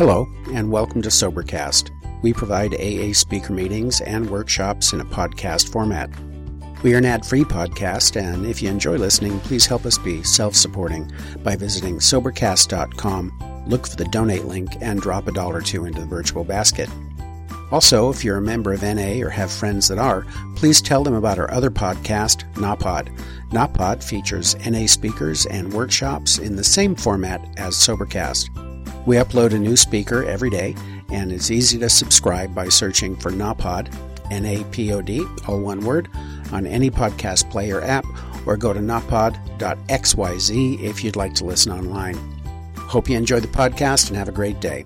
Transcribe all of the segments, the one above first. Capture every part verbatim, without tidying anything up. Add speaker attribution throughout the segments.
Speaker 1: Hello, and welcome to Sobercast. We provide A A speaker meetings and workshops in a podcast format. We are an ad-free podcast, and if you enjoy listening, please help us be self-supporting by visiting Sobercast dot com, look for the donate link, and drop a dollar or two into the virtual basket. Also, if you're a member of N A or have friends that are, please tell them about our other podcast, NAPOD. NAPOD features N A speakers and workshops in the same format as Sobercast. We upload a new speaker every day, and it's easy to subscribe by searching for NAPOD, N A P O D, all one word, on any podcast player app, or go to napod dot x y z if you'd like to listen online. Hope you enjoy the podcast and have a great day.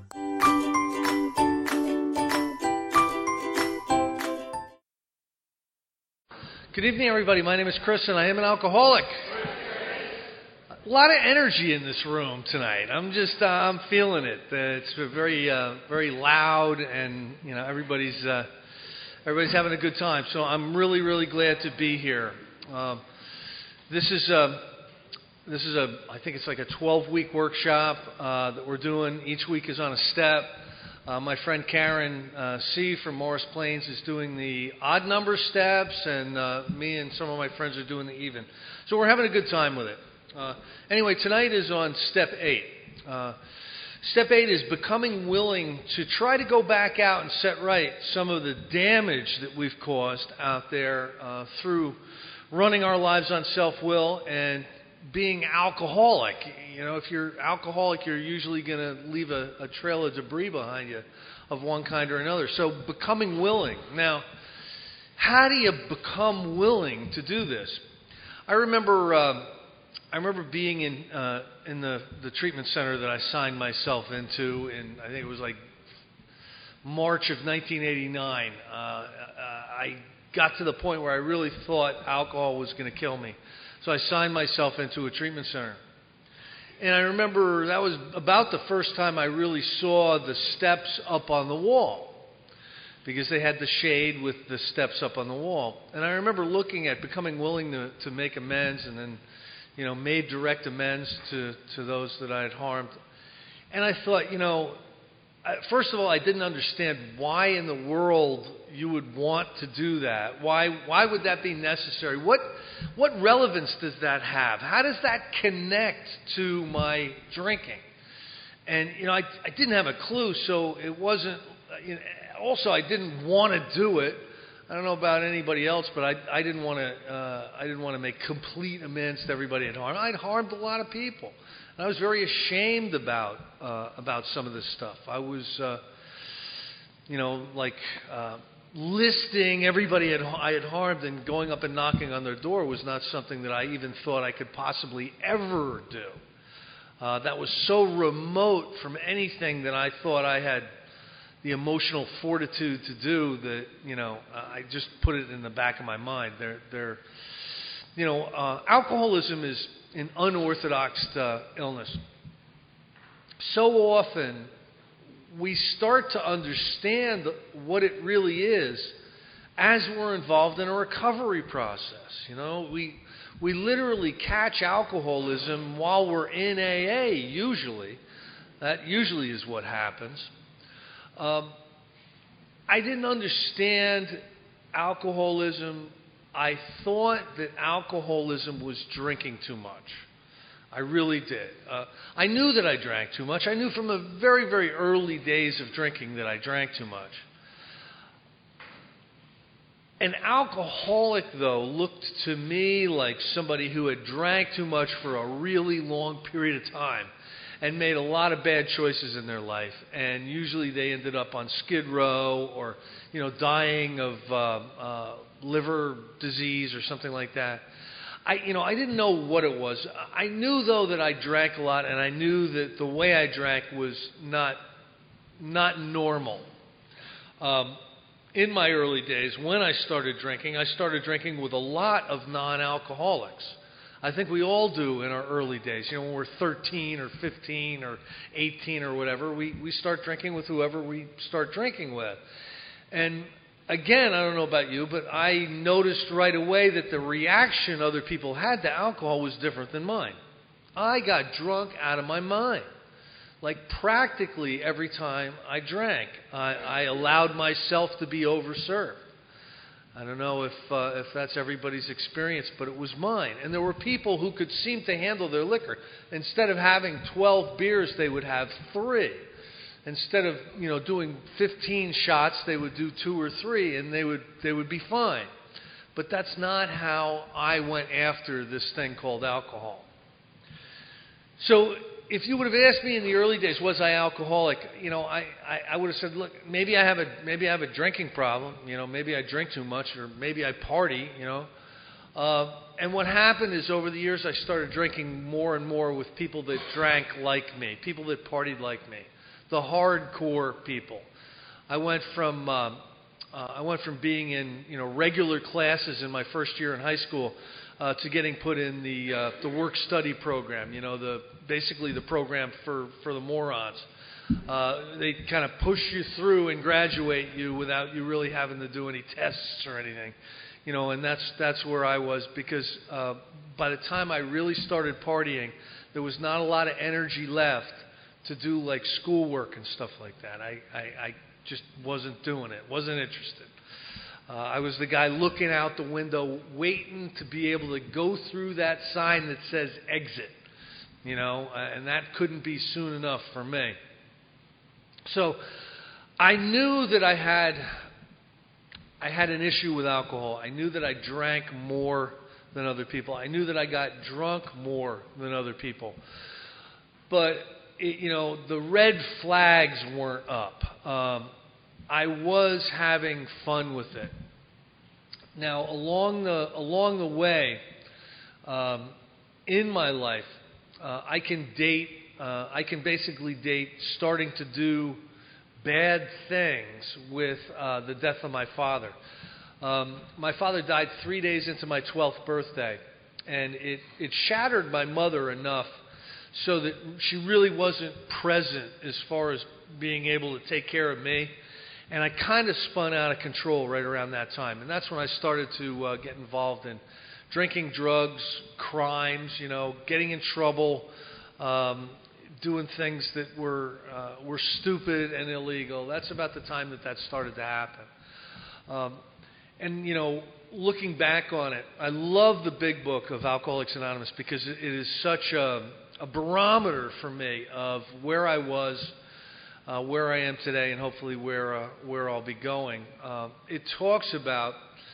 Speaker 2: Good evening, everybody. My name is Chris, and I am an alcoholic. A lot of energy in this room tonight. I'm just, uh, I'm feeling it. Uh, it's very, uh, very loud, and you know, everybody's, uh, everybody's having a good time. So I'm really, really glad to be here. Um, this is a, this is a, I think it's like a twelve-week workshop uh, that we're doing. Each week is on a step. Uh, my friend Karen uh, C. from Morris Plains is doing the odd number steps, and uh, me and some of my friends are doing the even. So we're having a good time with it. Uh, anyway, tonight is on step eight. Uh, step eight is becoming willing to try to go back out and set right some of the damage that we've caused out there uh, through running our lives on self-will and being alcoholic. You know, if you're alcoholic, you're usually going to leave a, a trail of debris behind you of one kind or another. So becoming willing. Now, how do you become willing to do this? I remember... Uh, I remember being in uh, in the, the treatment center that I signed myself into in, I think it was like March of nineteen eighty-nine. Uh, uh, I got to the point where I really thought alcohol was going to kill me. So I signed myself into a treatment center. And I remember that was about the first time I really saw the steps up on the wall, because they had the shade with the steps up on the wall. And I remember looking at becoming willing to, to make amends, and then you know, made direct amends to, to those that I had harmed. And I thought, you know, first of all, I didn't understand why in the world you would want to do that. Why why would that be necessary? What what relevance does that have? How does that connect to my drinking? And, you know, I, I didn't have a clue, so it wasn't, you know, also I didn't want to do it. I don't know about anybody else, but I, I didn't want to. Uh, I didn't want to make complete amends to everybody I'd harmed. I'd harmed a lot of people, and I was very ashamed about uh, about some of this stuff. I was, uh, you know, like uh, listing everybody had, I had harmed, and going up and knocking on their door was not something that I even thought I could possibly ever do. Uh, that was so remote from anything that I thought I had the emotional fortitude to do that, you know, uh, I just put it in the back of my mind. They're, they're, you know, uh, alcoholism is an unorthodox uh, illness. So often we start to understand what it really is as we're involved in a recovery process. You know, we we literally catch alcoholism while we're in A A. Usually, that usually is what happens. Um, I didn't understand alcoholism. I thought that alcoholism was drinking too much. I really did. Uh, I knew that I drank too much. I knew from the very, very early days of drinking that I drank too much. An alcoholic, though, looked to me like somebody who had drank too much for a really long period of time and made a lot of bad choices in their life, and usually they ended up on Skid Row or, you know, dying of uh, uh, liver disease or something like that. I, you know, I didn't know what it was. I knew though that I drank a lot, and I knew that the way I drank was not not normal. Um, in my early days, when I started drinking, I started drinking with a lot of non-alcoholics. I think we all do in our early days. You know, when we're thirteen or fifteen or eighteen or whatever, we, we start drinking with whoever we start drinking with. And again, I don't know about you, but I noticed right away that the reaction other people had to alcohol was different than mine. I got drunk out of my mind. like practically every time I drank. I, I allowed myself to be overserved. I don't know if uh, if that's everybody's experience, but it was mine. And there were people who could seem to handle their liquor. Instead of having twelve beers, they would have three. Instead of, you know, doing fifteen shots, they would do two or three, and they would they would be fine. But that's not how I went after this thing called alcohol. So if you would have asked me in the early days, was I alcoholic? You know, I, I, I would have said, look, maybe I have a maybe I have a drinking problem. You know, maybe I drink too much, or maybe I party. You know, uh, and what happened is over the years I started drinking more and more with people that drank like me, people that partied like me, the hardcore people. I went from um, uh, I went from being in you know regular classes in my first year in high school uh, to getting put in the uh, the work study program. You know, the basically the program for, for the morons. Uh, they kind of push you through and graduate you without you really having to do any tests or anything. You know, and that's that's where I was, because uh, by the time I really started partying, there was not a lot of energy left to do like schoolwork and stuff like that. I, I, I just wasn't doing it, wasn't interested. Uh, I was the guy looking out the window, waiting to be able to go through that sign that says exit, you know, uh, and that couldn't be soon enough for me. So I knew that I had, I had an issue with alcohol. I knew that I drank more than other people. I knew that I got drunk more than other people. But It, you know, the red flags weren't up. Um, I was having fun with it. Now, along the along the way um, in my life, uh, I can date. Uh, I can basically date starting to do bad things with uh, the death of my father. Um, my father died three days into my twelfth birthday, and it it shattered my mother enough so that she really wasn't present as far as being able to take care of me. And I kind of spun out of control right around that time. And that's when I started to uh, get involved in drinking, drugs, crimes, you know, getting in trouble, um, doing things that were uh, were stupid and illegal. That's about the time that that started to happen. Um, and, you know, looking back on it, I love the big book of Alcoholics Anonymous, because it, it is such a a barometer for me of where I was, uh, where I am today, and hopefully where uh, where I'll be going. Uh, it talks about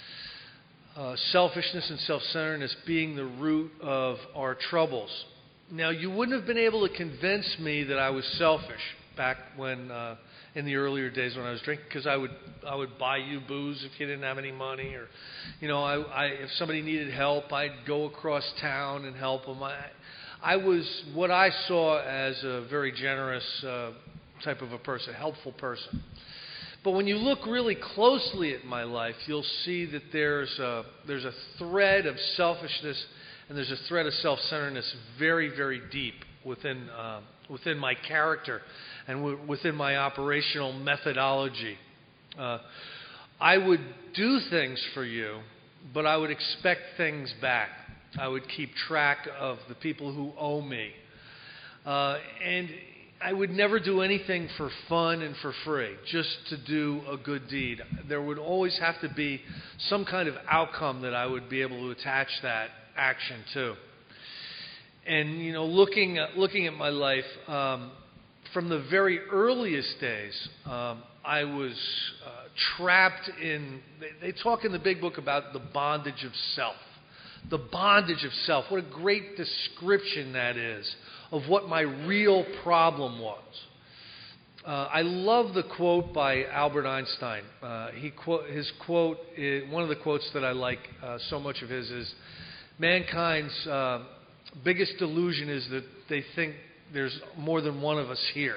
Speaker 2: uh, selfishness and self-centeredness being the root of our troubles. Now, you wouldn't have been able to convince me that I was selfish back when uh, in the earlier days when I was drinking, because I would I would buy you booze if you didn't have any money, or you know, I, I if somebody needed help, I'd go across town and help them. I, I was what I saw as a very generous uh, type of a person, helpful person. But when you look really closely at my life, you'll see that there's a, there's a thread of selfishness and there's a thread of self-centeredness very, very deep within uh, within my character and w- within my operational methodology. Uh, I would do things for you, but I would expect things back. I would keep track of the people who owe me. Uh, and I would never do anything for fun and for free, just to do a good deed. There would always have to be some kind of outcome that I would be able to attach that action to. And, you know, looking at, looking at my life, um, from the very earliest days, um, I was uh, trapped in, they, they talk in the big book about the bondage of self. The bondage of self. What a great description that is of what my real problem was. Uh, I love the quote by Albert Einstein. Uh, he quote, his quote, is, one of the quotes that I like uh, so much of his is, mankind's uh, biggest delusion is that they think there's more than one of us here.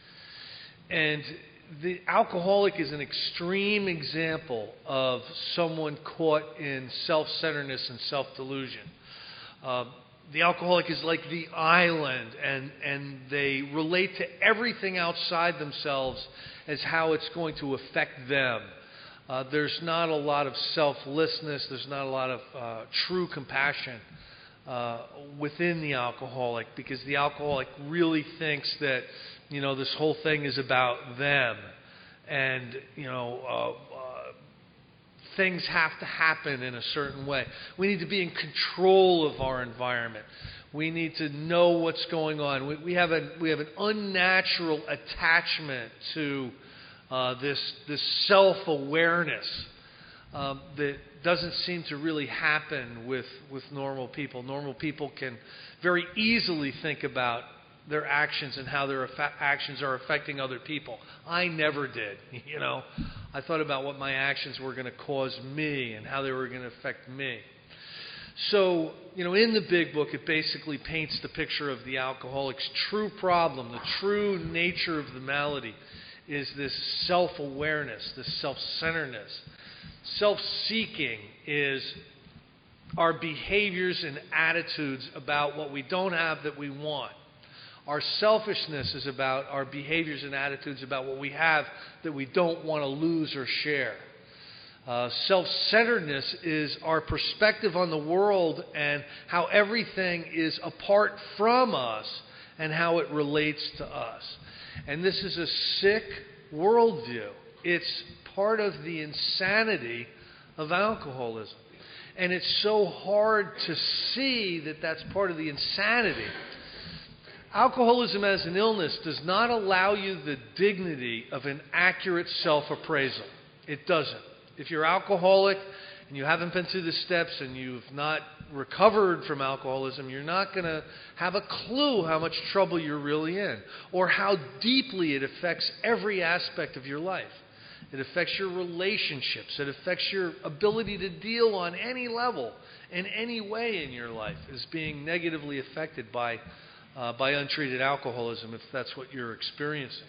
Speaker 2: And the alcoholic is an extreme example of someone caught in self-centeredness and self-delusion. Uh, the alcoholic is like the island, and, and they relate to everything outside themselves as how it's going to affect them. Uh, there's not a lot of selflessness. There's not a lot of uh, true compassion uh, within the alcoholic, because the alcoholic really thinks that, you know, this whole thing is about them, and, you know, uh, uh, things have to happen in a certain way. We need to be in control of our environment. We need to know what's going on. We, we have a we have an unnatural attachment to uh, this this self-awareness uh, that doesn't seem to really happen with with normal people. Normal people can very easily think about their actions and how their affa- actions are affecting other people. I never did. You know, I thought about what my actions were going to cause me and how they were going to affect me. So, you know, in the big book, it basically paints the picture of the alcoholic's true problem. The true nature of the malady is this self-awareness, this self-centeredness. Self-seeking is our behaviors and attitudes about what we don't have that we want. Our selfishness is about our behaviors and attitudes about what we have that we don't want to lose or share. Uh, self-centeredness is our perspective on the world and how everything is apart from us and how it relates to us. And this is a sick worldview. It's part of the insanity of alcoholism. And it's so hard to see that that's part of the insanity. Alcoholism as an illness does not allow you the dignity of an accurate self-appraisal. It doesn't. If you're alcoholic and you haven't been through the steps and you've not recovered from alcoholism, you're not going to have a clue how much trouble you're really in or how deeply it affects every aspect of your life. It affects your relationships. It affects your ability to deal on any level, in any way in your life, is being negatively affected by, uh, by untreated alcoholism, if that's what you're experiencing.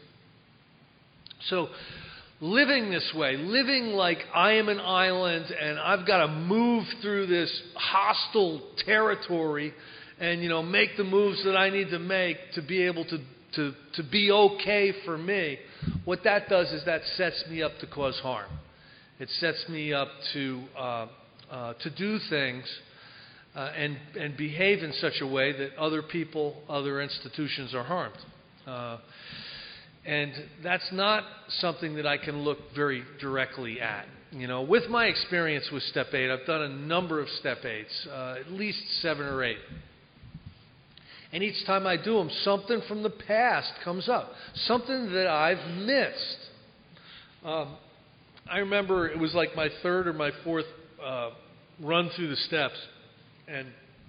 Speaker 2: So, living this way, living like I am an island and I've got to move through this hostile territory and, you know, make the moves that I need to make to be able to, to, to be okay for me, what that does is that sets me up to cause harm. It sets me up to, uh, uh, to do things uh, and, and behave in such a way that other people, other institutions are harmed. Uh, And that's not something that I can look very directly at. You know, with my experience with Step eight, I've done a number of Step eights, uh, at least seven or eight. And each time I do them, something from the past comes up, something that I've missed. Um, I remember it was like my third or my fourth uh, run through the steps, and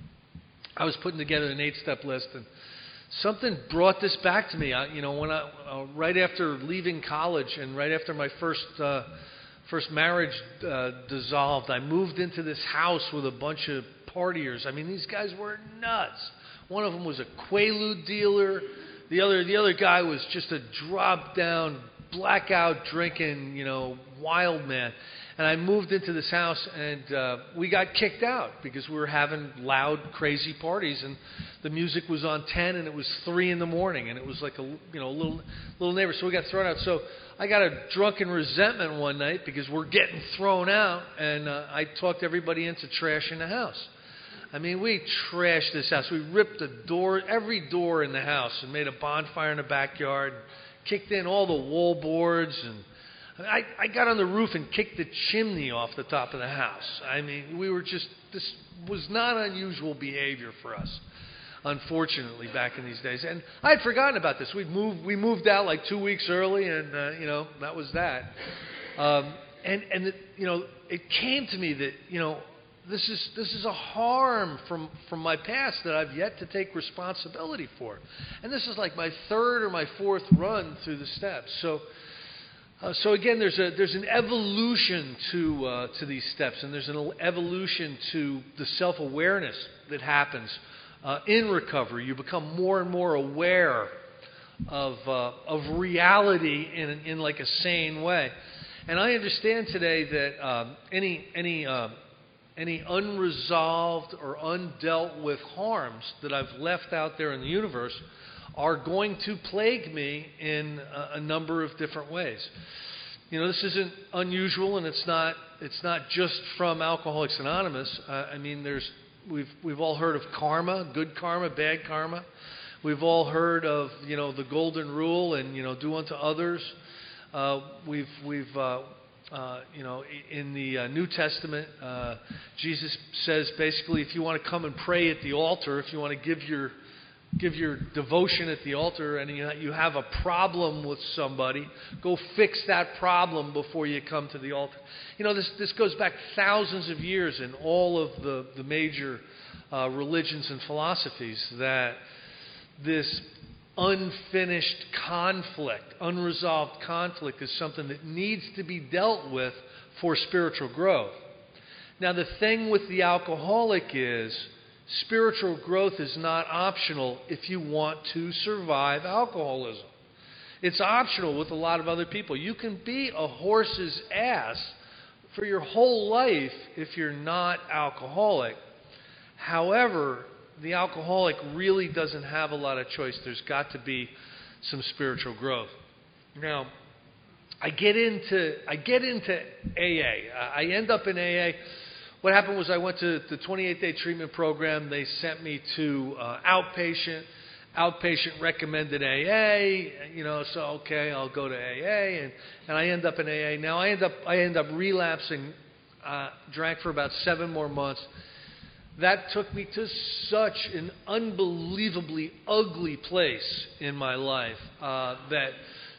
Speaker 2: I was putting together an eight-step list, and something brought this back to me. I, you know, when I uh, right after leaving college and right after my first uh, first marriage uh, dissolved, I moved into this house with a bunch of partiers. I mean, these guys were nuts. One of them was a Quaalude dealer. The other the other guy was just a drop down, blackout drinking, you know, wild man. And I moved into this house, and uh, we got kicked out because we were having loud, crazy parties, and the music was on ten, and it was three in the morning, and it was like a you know little little neighbor. So we got thrown out. So I got a drunken resentment one night because we're getting thrown out, and uh, I talked everybody into trashing the house. I mean, we trashed this house. We ripped the door, every door in the house, and made a bonfire in the backyard, and kicked in all the wall boards, and I, I got on the roof and kicked the chimney off the top of the house. I mean, we were just, this was not unusual behavior for us, unfortunately, back in these days. And I'd forgotten about this. We'd moved, we moved out like two weeks early, and, uh, you know, that was that. Um, and, and the, you know, it came to me that, you know, this is this is a harm from, from my past that I've yet to take responsibility for. And this is like my third or my fourth run through the steps. So, Uh, so again, there's a there's an evolution to uh, to these steps, and there's an evolution to the self-awareness that happens uh, in recovery. You become more and more aware of uh, of reality in in like a sane way. And I understand today that um, any any uh, any unresolved or undealt with harms that I've left out there in the universe are going to plague me in a, a number of different ways. You know, this isn't unusual, and it's not it's not just from Alcoholics Anonymous. Uh, I mean, there's we've we've all heard of karma, good karma, bad karma. We've all heard of, you know, the golden rule and, you know, do unto others. Uh, we've we've uh, uh, you know, in the uh, New Testament, uh, Jesus says basically, if you want to come and pray at the altar, if you want to give your give your devotion at the altar, and you you have a problem with somebody, go fix that problem before you come to the altar. You know, this this goes back thousands of years in all of the the major uh, religions and philosophies, that this unfinished conflict, unresolved conflict, is something that needs to be dealt with for spiritual growth. Now, the thing with the alcoholic is spiritual growth is not optional if you want to survive alcoholism. It's optional with a lot of other people. You can be a horse's ass for your whole life if you're not alcoholic. However, the alcoholic really doesn't have a lot of choice. There's got to be some spiritual growth. Now, I get into I get into A A. I end up in A A. What happened was I went to the twenty-eight day treatment program. They sent me to uh, outpatient. Outpatient recommended A A. You know, so okay, I'll go to A A, and, and I end up in A A. Now I end up I end up relapsing. Uh, drank for about seven more months. That took me to such an unbelievably ugly place in my life uh, that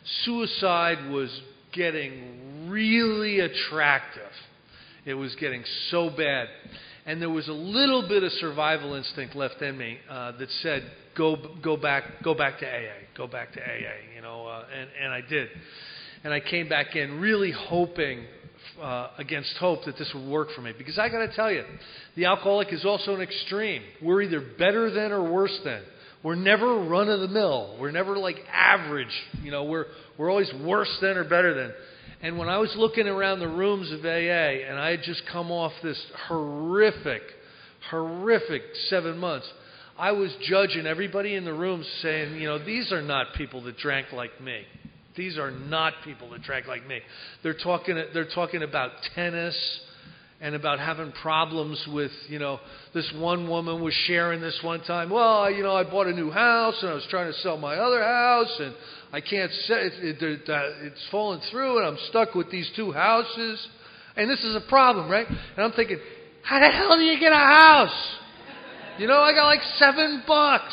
Speaker 2: suicide was getting really attractive. It was getting so bad. And there was a little bit of survival instinct left in me uh, that said, go go back go back to A A, go back to A A, you know, uh, and, and I did. And I came back in really hoping Uh, against hope that this would work for me. Because I got to tell you, the alcoholic is also an extreme. We're either better than or worse than. We're never run of the mill. We're never like average. You know, we're we're always worse than or better than. And when I was looking around the rooms of A A, and I had just come off this horrific, horrific seven months, I was judging everybody in the rooms, saying, you know, these are not people that drank like me. These are not people that drank like me. They're talking. They're talking about tennis and about having problems with, you know, this one woman was sharing this one time. Well, you know, I bought a new house and I was trying to sell my other house and I can't sell it. it, it it's falling through and I'm stuck with these two houses. And this is a problem, right? And I'm thinking, how the hell do you get a house? You know, I got like seven bucks.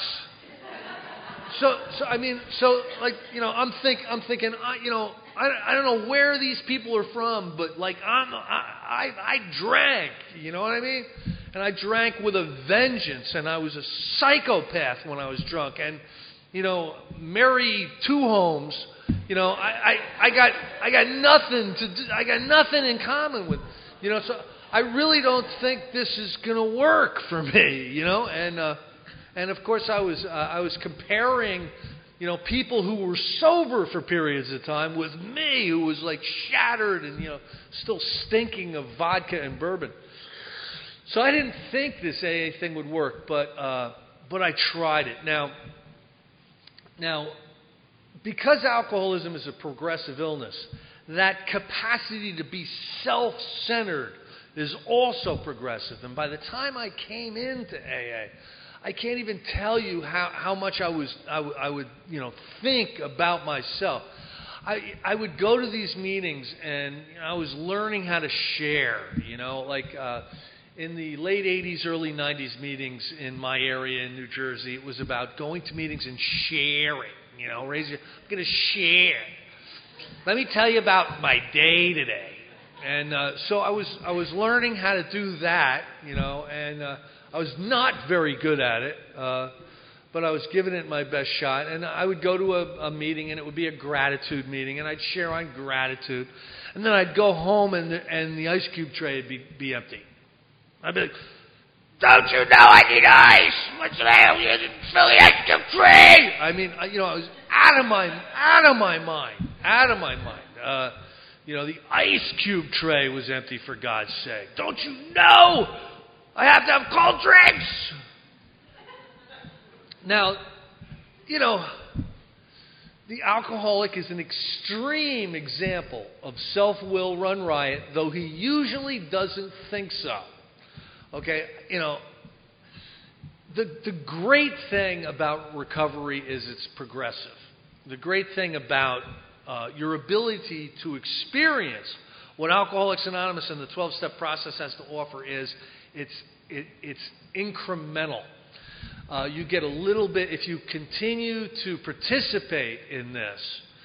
Speaker 2: So, so I mean, so like, you know, I'm think, I'm thinking, I, you know, I, I don't know where these people are from, but like, I'm, I, I, I drank, you know what I mean? And I drank with a vengeance, and I was a psychopath when I was drunk. And, you know, Mary Two Homes, you know, I, I, I got, I got nothing to, do, I got nothing in common with, you know. So I really don't think this is gonna work for me, you know, and. uh And of course, I was uh, I was comparing, you know, people who were sober for periods of time with me, who was like shattered and, you know, still stinking of vodka and bourbon. So I didn't think this A A thing would work, but uh, but I tried it. Now, now, because alcoholism is a progressive illness, that capacity to be self-centered is also progressive. And by the time I came into A A, I can't even tell you how, how much I was I, w- I would you know think about myself. I I would go to these meetings and you know, I was learning how to share. You know, like uh, in the late eighties, early nineties meetings in my area in New Jersey, it was about going to meetings and sharing. You know, raise your I'm going to share. Let me tell you about my day today. And uh, so I was I was learning how to do that. You know, and uh, I was not very good at it, uh, but I was giving it my best shot. And I would go to a, a meeting, and it would be a gratitude meeting, and I'd share on gratitude. And then I'd go home, and the, and the ice cube tray would be, be empty. I'd be like, don't you know I need ice? What's the hell? You didn't fill the ice cube tray. I mean, you know, I was out of my, out of my mind, out of my mind. Uh, you know, the ice cube tray was empty, for God's sake. Don't you know? I have to have cold drinks. Now, you know, the alcoholic is an extreme example of self-will run riot, though he usually doesn't think so. Okay, you know, the, the great thing about recovery is it's progressive. The great thing about uh, your ability to experience what Alcoholics Anonymous and the twelve-step process has to offer is it's, it, it's incremental. Uh, you get a little bit, if you continue to participate in this,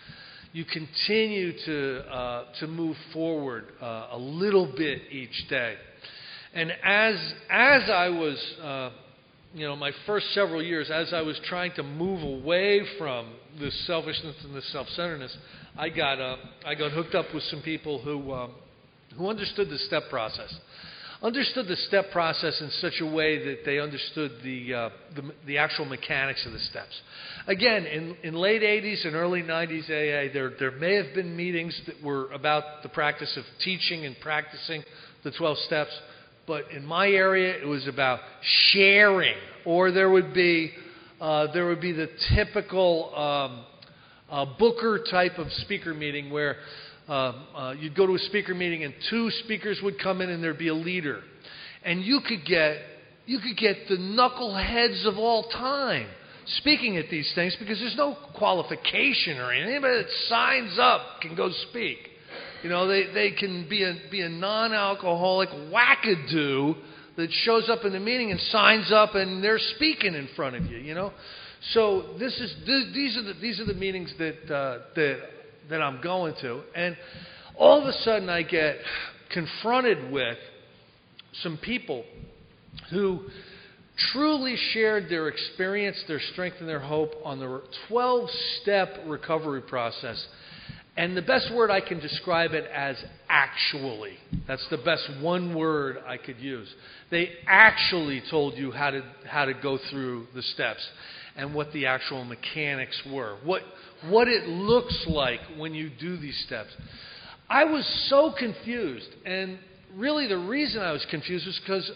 Speaker 2: you continue to uh, to move forward uh, a little bit each day. And as as I was, uh, you know, my first several years, as I was trying to move away from this selfishness and this self-centeredness, I got uh, I got hooked up with some people who um, who understood the step process, understood the step process in such a way that they understood the uh, the, the actual mechanics of the steps. Again, in, in late eighties and early nineties A A, there there may have been meetings that were about the practice of teaching and practicing the twelve steps, but in my area it was about sharing, or there would be uh, there would be the typical um, uh, Booker type of speaker meeting where um, uh, you'd go to a speaker meeting and two speakers would come in and there'd be a leader, and you could get you could get the knuckleheads of all time speaking at these things because there's no qualification or anything. Anybody that signs up can go speak. You know, they, they can be a be a non-alcoholic wackadoo that shows up in the meeting and signs up and they're speaking in front of you. You know, so this is th- these are the these are the meetings that uh, that that I'm going to, and all of a sudden I get confronted with some people who truly shared their experience, their strength, and their hope on the twelve-step recovery process. And the best word I can describe it as actually. That's the best one word I could use. They actually told you how to how to go through the steps and what the actual mechanics were. What what it looks like when you do these steps. I was so confused. And really the reason I was confused was because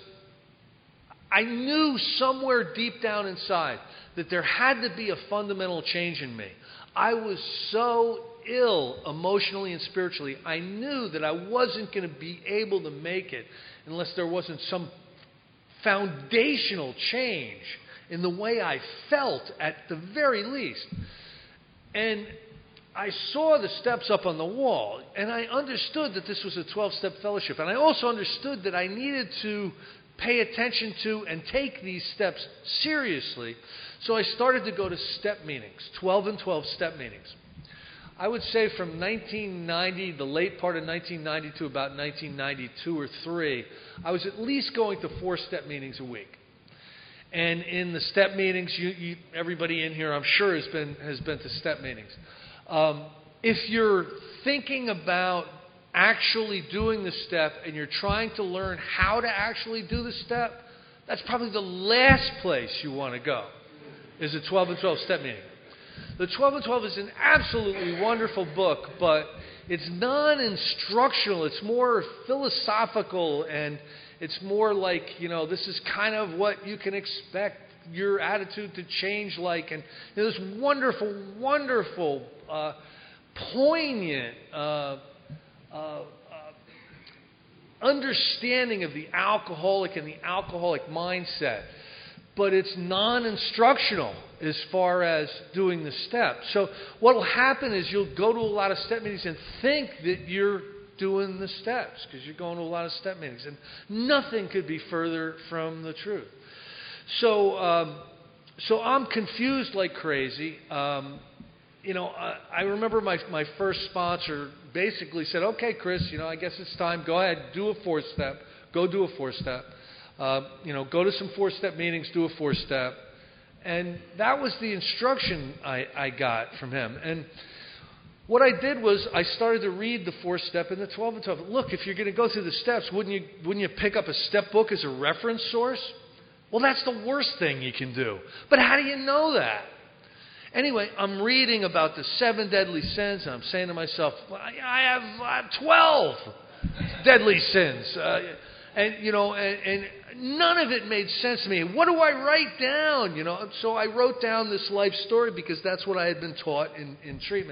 Speaker 2: I knew somewhere deep down inside that there had to be a fundamental change in me. I was so ill emotionally and spiritually. I knew that I wasn't going to be able to make it unless there wasn't some foundational change in the way I felt at the very least. And I saw the steps up on the wall, and I understood that this was a twelve-step fellowship. And I also understood that I needed to pay attention to and take these steps seriously. So I started to go to step meetings, twelve and twelve step meetings. I would say from nineteen ninety, the late part of nineteen ninety to about nineteen ninety-two or three, I was at least going to four step meetings a week. And in the step meetings, you, you, everybody in here, I'm sure, has been has been to step meetings. Um, if you're thinking about actually doing the step and you're trying to learn how to actually do the step, that's probably the last place you want to go, is a twelve and twelve step meeting. The twelve and twelve is an absolutely wonderful book, but it's non-instructional. It's more philosophical, and it's more like, you know, this is kind of what you can expect your attitude to change like. And you know, this wonderful, wonderful, uh, poignant uh, uh, uh, understanding of the alcoholic and the alcoholic mindset. But it's non-instructional as far as doing the steps. So what will happen is you'll go to a lot of step meetings and think that you're doing the steps because you're going to a lot of step meetings. And nothing could be further from the truth. So um, so I'm confused like crazy. Um, you know, I, I remember my, my first sponsor basically said, okay, Chris, you know, I guess it's time. Go ahead, do a four-step. Go do a four-step. Uh, you know, go to some four-step meetings, do a four-step. And that was the instruction I, I got from him. And what I did was I started to read the four-step and the twelve and twelve. Look, if you're going to go through the steps, wouldn't you, wouldn't you pick up a step book as a reference source? Well, that's the worst thing you can do. But how do you know that? Anyway, I'm reading about the seven deadly sins, and I'm saying to myself, well, I have, I have twelve deadly sins. Uh, and, you know, and, and none of it made sense to me. What do I write down? You know, so I wrote down this life story because that's what I had been taught in, in treatment.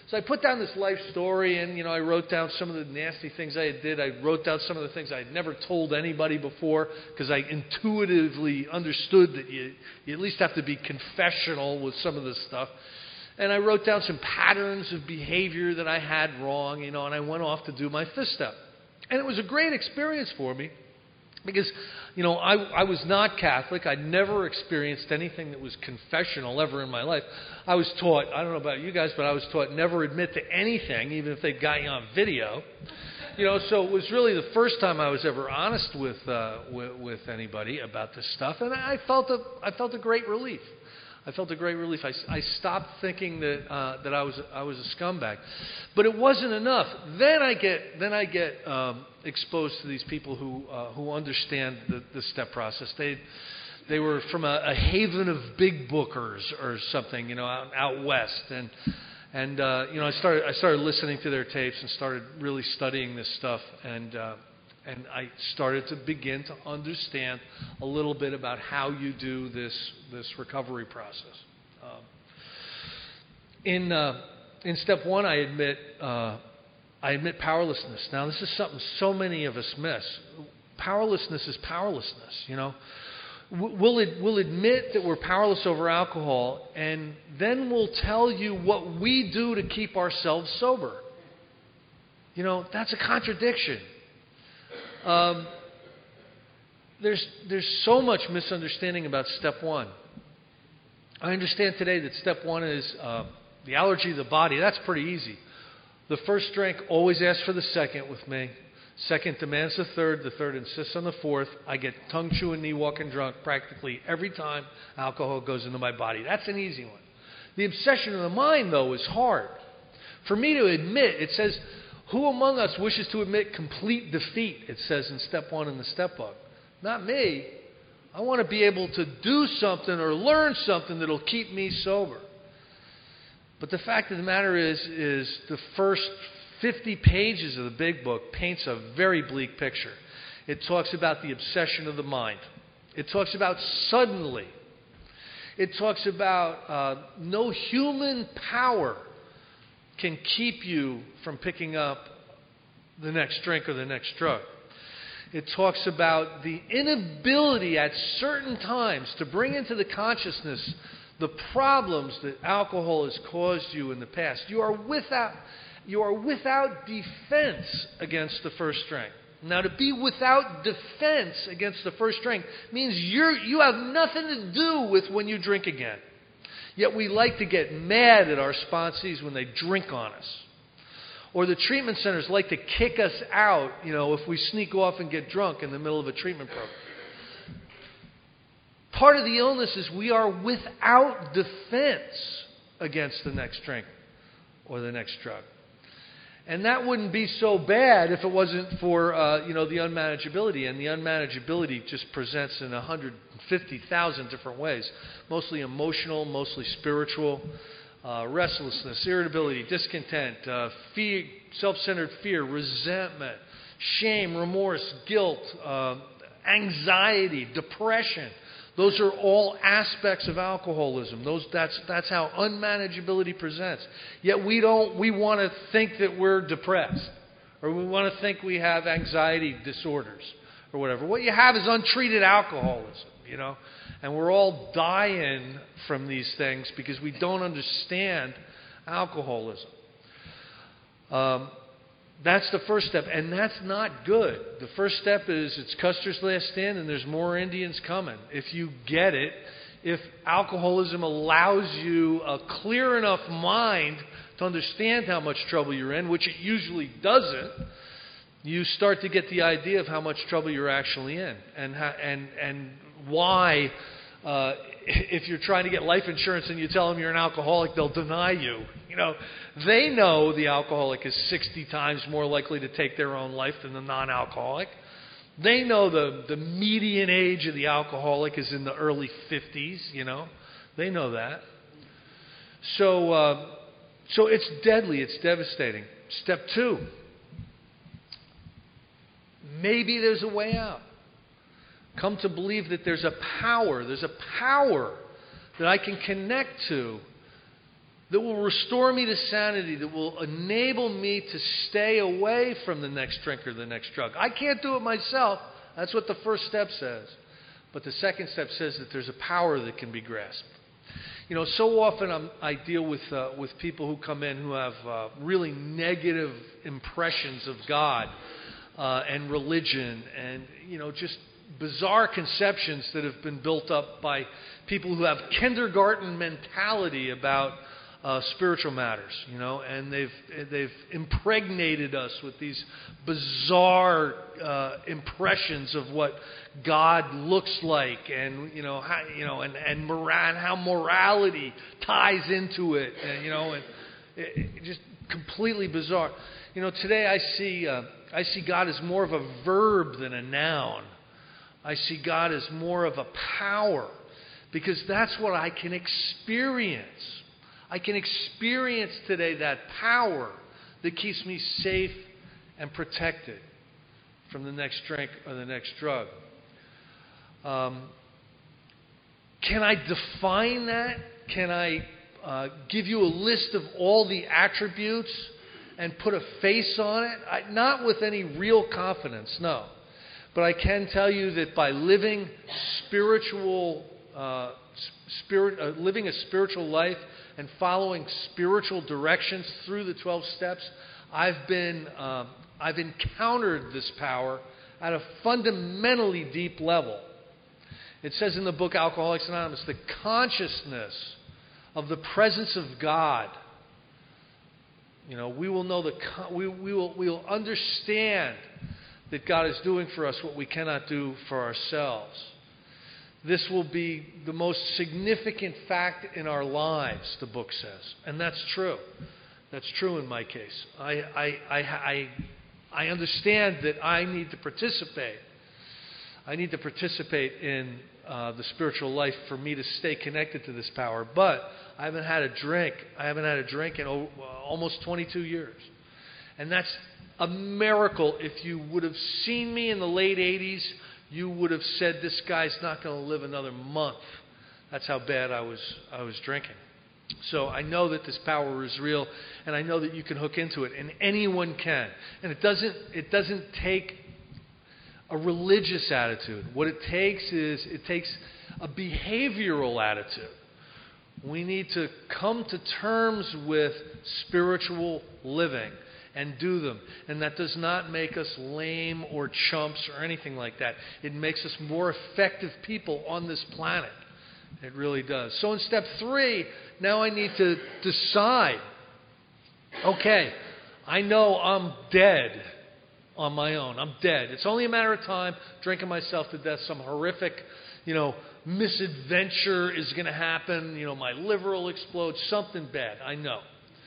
Speaker 2: So I put down this life story, and, you know, I wrote down some of the nasty things I did. I wrote down some of the things I had never told anybody before, because I intuitively understood that you, you at least have to be confessional with some of this stuff. And I wrote down some patterns of behavior that I had wrong, you know, and I went off to do my fifth step. And it was a great experience for me. Because, you know, I, I was not Catholic. I'd never experienced anything that was confessional ever in my life. I was taught, I don't know about you guys, but I was taught never admit to anything, even if they got you on video. You know, so it was really the first time I was ever honest with uh, with, with anybody about this stuff, and I felt a I felt a great relief. I felt a great relief. I, I stopped thinking that uh, that I was I was a scumbag, but it wasn't enough. Then I get then I get um, exposed to these people who uh, who understand the, the step process. They they were from a, a haven of big bookers or something, you know, out, out west, and and uh, you know I started I started listening to their tapes and started really studying this stuff, and uh, and I started to begin to understand a little bit about how you do this this recovery process. Um, in uh, in step one, I admit uh, I admit powerlessness. Now, this is something so many of us miss. Powerlessness is powerlessness. You know, we'll ad- we'll admit that we're powerless over alcohol, and then we'll tell you what we do to keep ourselves sober. You know, that's a contradiction. Um, there's there's so much misunderstanding about step one. I understand today that step one is uh, the allergy of the body. That's pretty easy. The first drink always asks for the second with me. Second demands the third. The third insists on the fourth. I get tongue chewing, knee walking drunk practically every time alcohol goes into my body. That's an easy one. The obsession of the mind, though, is hard. For me to admit, it says, who among us wishes to admit complete defeat, it says in step one in the step book. Not me. I want to be able to do something or learn something that will keep me sober. But the fact of the matter is, is the first fifty pages of the big book paints a very bleak picture. It talks about the obsession of the mind. It talks about suddenly. It talks about uh, no human power can keep you from picking up the next drink or the next drug. It talks about the inability at certain times to bring into the consciousness the problems that alcohol has caused you in the past. You are without, you are without defense against the first drink. Now, to be without defense against the first drink means you're, you have nothing to do with when you drink again. Yet we like to get mad at our sponsees when they drink on us. Or the treatment centers like to kick us out, you know, if we sneak off and get drunk in the middle of a treatment program. Part of the illness is we are without defense against the next drink or the next drug. And that wouldn't be so bad if it wasn't for, uh, you know, the unmanageability. And the unmanageability just presents in one hundred fifty thousand different ways. Mostly emotional, mostly spiritual. Uh, restlessness, irritability, discontent, uh, fear, self-centered fear, resentment, shame, remorse, guilt, uh, anxiety, depression. Those are all aspects of alcoholism. Those, that's, that's how unmanageability presents. Yet we don't. We want to think that we're depressed, or we want to think we have anxiety disorders, or whatever. What you have is untreated alcoholism, you know. And we're all dying from these things because we don't understand alcoholism. Um, that's the first step, and that's not good. The first step is it's Custer's last stand, and there's more Indians coming. If you get it, if alcoholism allows you a clear enough mind to understand how much trouble you're in, which it usually doesn't, you start to get the idea of how much trouble you're actually in, and how, and and why, uh, if you're trying to get life insurance and you tell them you're an alcoholic, they'll deny you. You know, they know the alcoholic is sixty times more likely to take their own life than the non-alcoholic. They know the, the median age of the alcoholic is in the early fifties, you know. They know that. So, uh, so it's deadly. It's devastating. Step two. Maybe there's a way out. Come to believe that there's a power, there's a power that I can connect to that will restore me to sanity, that will enable me to stay away from the next drink or the next drug. I can't do it myself. That's what the first step says. But the second step says that there's a power that can be grasped. You know, so often I'm, I deal with uh, with people who come in who have uh, really negative impressions of God uh, and religion, and you know, just bizarre conceptions that have been built up by people who have kindergarten mentality about uh, spiritual matters. You know, and they've they've impregnated us with these bizarre uh, impressions of what God looks like, and you know, how, you know, and and, mora- and how morality ties into it, and you know, and it, it just completely bizarre. You know, today I see uh, I see God as more of a verb than a noun. I see God as more of a power, because that's what I can experience. I can experience today that power that keeps me safe and protected from the next drink or the next drug. Um, can I define that? Can I uh, give you a list of all the attributes and put a face on it? I, not with any real confidence, no. But I can tell you that by living spiritual, uh, spirit, uh, living a spiritual life and following spiritual directions through the twelve steps, I've been, um, I've encountered this power at a fundamentally deep level. It says in the book Alcoholics Anonymous, the consciousness of the presence of God. You know, we will know the we we will we will understand that God is doing for us what we cannot do for ourselves. This will be the most significant fact in our lives, the book says, and that's true. That's true in my case. I I I I, I understand that I need to participate. I need to participate in uh, the spiritual life for me to stay connected to this power. But I haven't had a drink. I haven't had a drink in oh, uh, almost twenty-two years. And that's a miracle. If you would have seen me in the late eighties, you would have said, this guy's not going to live another month. That's how bad I was, I was drinking. So I know that this power is real, and I know that you can hook into it, and anyone can. And it doesn't, it doesn't take a religious attitude. What it takes is, it takes a behavioral attitude. We need to come to terms with spiritual living and do them. And that does not make us lame or chumps or anything like that. It makes us more effective people on this planet. It really does. So in step three, now I need to decide, okay, I know I'm dead on my own. I'm dead. It's only a matter of time, drinking myself to death. Some horrific, you know, misadventure is going to happen. You know, my liver will explode. Something bad. I know.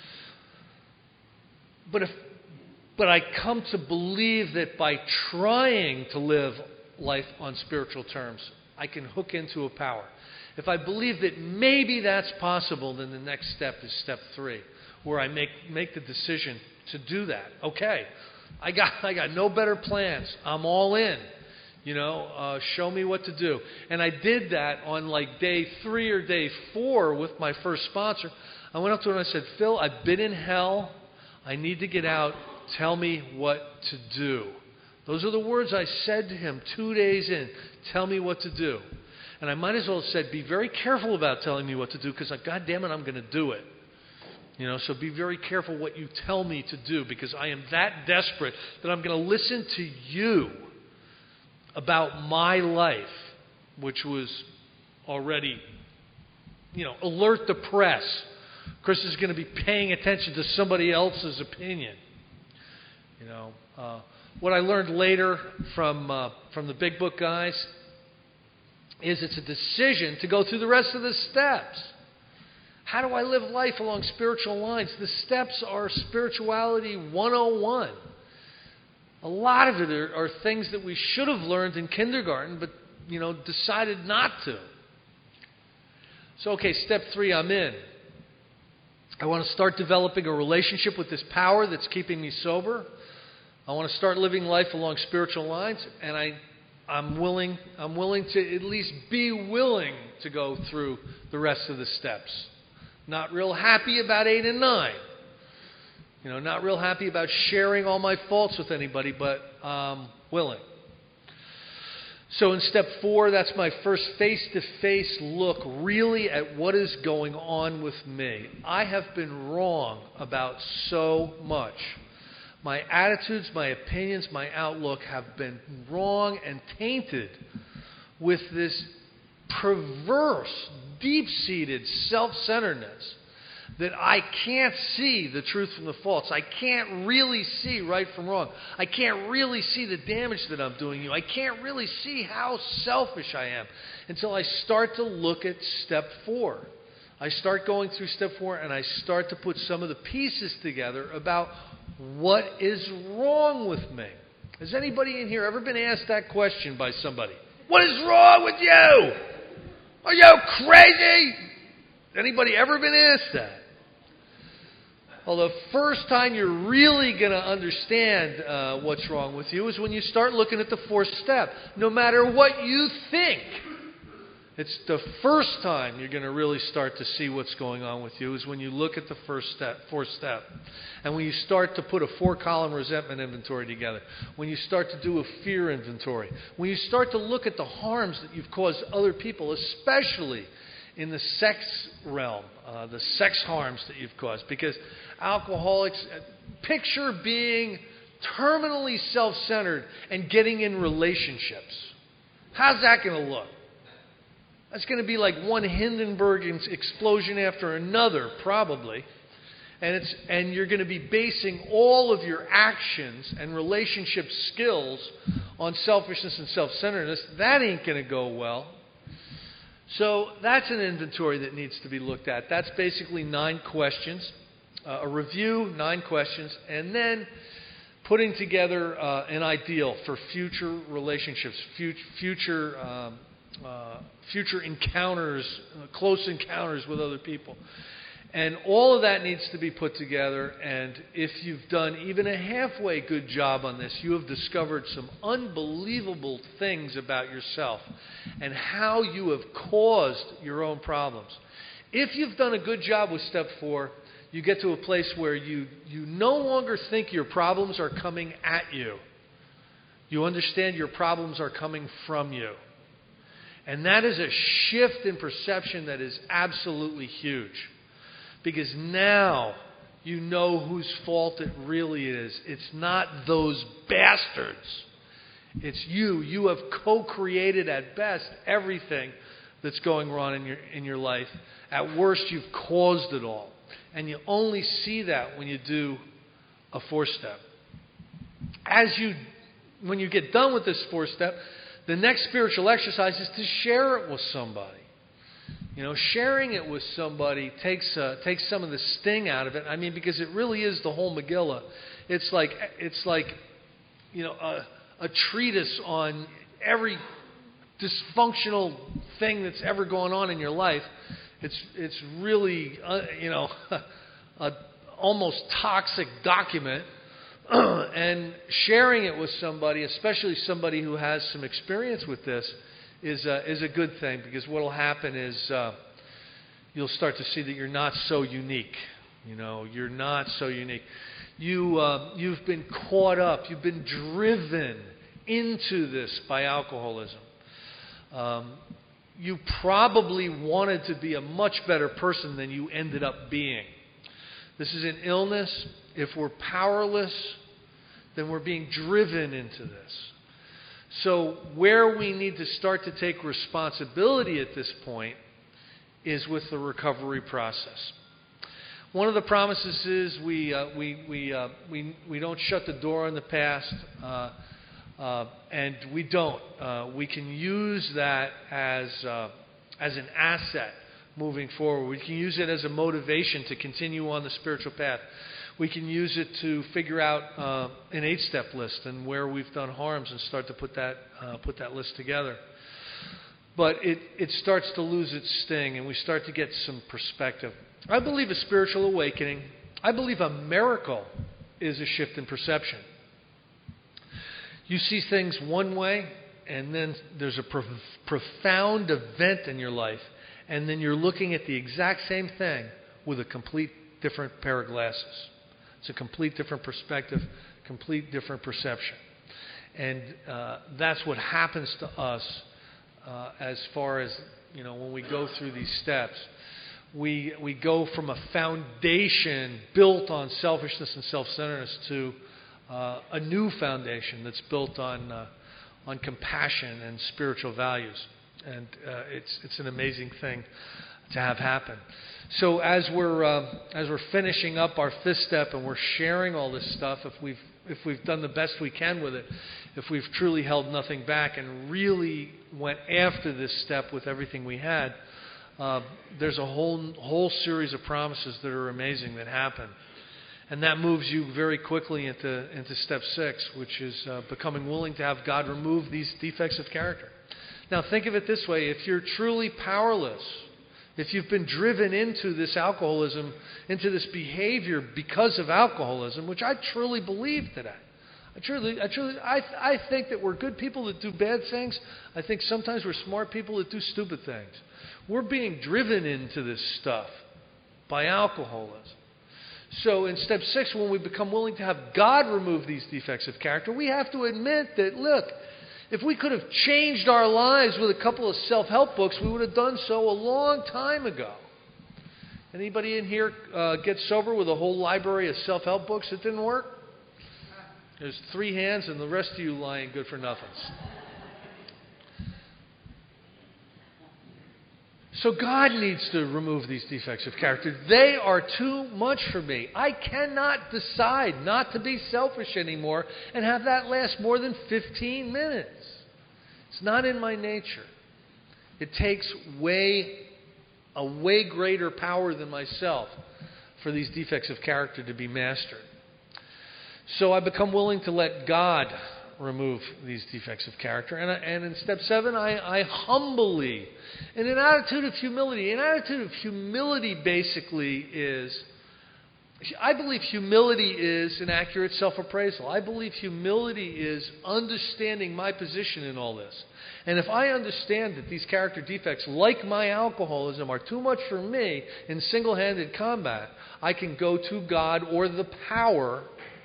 Speaker 2: But if, but I come to believe that by trying to live life on spiritual terms, I can hook into a power. If I believe that maybe that's possible, then the next step is step three, where I make make the decision to do that. Okay, I got I got no better plans. I'm all in. You know, uh, show me what to do. And I did that on like day three or day four with my first sponsor. I went up to him and I said, Phil, I've been in hell. I need to get out. Tell me what to do. Those are the words I said to him two days in. Tell me what to do. And I might as well have said, be very careful about telling me what to do, because, God damn it, I'm going to do it. You know, so be very careful what you tell me to do, because I am that desperate that I'm going to listen to you about my life, which was already, you know, alert the press. Chris is going to be paying attention to somebody else's opinion. You know, uh, what I learned later from uh, from the Big Book guys is it's a decision to go through the rest of the steps. How do I live life along spiritual lines? The steps are spirituality one oh one. A lot of it are, are things that we should have learned in kindergarten, but, you know, decided not to. So, okay, step three, I'm in. I want to start developing a relationship with this power that's keeping me sober. I want to start living life along spiritual lines, and I, I'm willing, I'm willing to at least be willing to go through the rest of the steps. Not real happy about eight and nine. You know, not real happy about sharing all my faults with anybody, but um, willing. So in step four, that's my first face-to-face look really at what is going on with me. I have been wrong about so much. My attitudes, my opinions, my outlook have been wrong and tainted with this perverse, deep-seated self-centeredness that I can't see the truth from the false. I can't really see right from wrong. I can't really see the damage that I'm doing you. I can't really see how selfish I am until I start to look at step four. I start going through step four and I start to put some of the pieces together about what is wrong with me. Has anybody in here ever been asked that question by somebody? What is wrong with you? Are you crazy? Anybody ever been asked that? Well, the first time you're really going to understand uh, what's wrong with you is when you start looking at the fourth step. No matter what you think, it's the first time you're going to really start to see what's going on with you is when you look at the first step, fourth step. And when you start to put a four-column resentment inventory together. When you start to do a fear inventory. When you start to look at the harms that you've caused other people, especially in the sex realm, uh, the sex harms that you've caused. Because alcoholics, picture being terminally self-centered and getting in relationships. How's that going to look? That's going to be like one Hindenburg explosion after another, probably. And it's and you're going to be basing all of your actions and relationship skills on selfishness and self-centeredness. That ain't going to go well. So that's an inventory that needs to be looked at. That's basically nine questions, uh, a review, nine questions, and then putting together uh, an ideal for future relationships, future future, um, uh, future encounters, uh, close encounters with other people. And all of that needs to be put together, and if you've done even a halfway good job on this, you have discovered some unbelievable things about yourself and how you have caused your own problems. If you've done a good job with step four, you get to a place where you, you no longer think your problems are coming at you. You understand your problems are coming from you. And that is a shift in perception that is absolutely huge. Because now you know whose fault it really is. It's not those bastards. It's you. You have co-created at best everything that's going wrong in your in your life. At worst, you've caused it all. And you only see that when you do a fourth step. As you, when you get done with this fourth step, the next spiritual exercise is to share it with somebody. You know, sharing it with somebody takes uh, takes some of the sting out of it. I mean, because it really is the whole Megillah. It's like it's like, you know, a, a treatise on every dysfunctional thing that's ever going on in your life. It's it's really uh, you know a almost toxic document. And sharing it with somebody, especially somebody who has some experience with this, is a, is a good thing, because what will happen is uh, you'll start to see that you're not so unique. You know, you're not so unique. You uh, you've been caught up. You've been driven into this by alcoholism. Um, you probably wanted to be a much better person than you ended up being. This is an illness. If we're powerless, then we're being driven into this. So where we need to start to take responsibility at this point is with the recovery process. One of the promises is we uh, we we, uh, we we don't shut the door on the past, uh, uh, and we don't. Uh, we can use that as uh, as an asset moving forward. We can use it as a motivation to continue on the spiritual path. We can use it to figure out uh, an eight-step list and where we've done harms and start to put that uh, put that list together. But it, it starts to lose its sting, and we start to get some perspective. I believe a spiritual awakening, I believe a miracle is a shift in perception. You see things one way, and then there's a prof- profound event in your life, and then you're looking at the exact same thing with a complete different pair of glasses. It's a complete different perspective, complete different perception. And uh, that's what happens to us uh, as far as, you know, when we go through these steps. We, we go from a foundation built on selfishness and self-centeredness to uh, a new foundation that's built on uh, on compassion and spiritual values. And uh, it's it's an amazing thing to have happen. So as we're uh, as we're finishing up our fifth step and we're sharing all this stuff, if we've if we've done the best we can with it, if we've truly held nothing back and really went after this step with everything we had, uh, there's a whole whole series of promises that are amazing that happen. And that moves you very quickly into, into step six, which is uh, becoming willing to have God remove these defects of character. Now, think of it this way. If you're truly powerless, if you've been driven into this alcoholism, into this behavior because of alcoholism, which I truly believe today. I truly, I truly, I, I think that we're good people that do bad things. I think sometimes we're smart people that do stupid things. We're being driven into this stuff by alcoholism. So in step six, when we become willing to have God remove these defects of character, we have to admit that, look, if we could have changed our lives with a couple of self-help books, we would have done so a long time ago. Anybody in here uh, get sober with a whole library of self-help books that didn't work? There's three hands and the rest of you lying good for nothings. So God needs to remove these defects of character. They are too much for me. I cannot decide not to be selfish anymore and have that last more than fifteen minutes. It's not in my nature. It takes way, a way greater power than myself for these defects of character to be mastered. So I become willing to let God remove these defects of character. And, I, and in step seven, I, I humbly, in an attitude of humility, an attitude of humility basically is, I believe humility is an accurate self-appraisal. I believe humility is understanding my position in all this. And if I understand that these character defects, like my alcoholism, are too much for me in single-handed combat, I can go to God or the power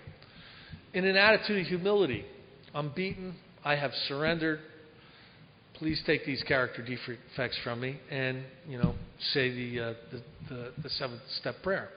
Speaker 2: in an attitude of humility. I'm beaten. I have surrendered. Please take these character defects from me, and you know, say the uh, the, the, the seventh step prayer.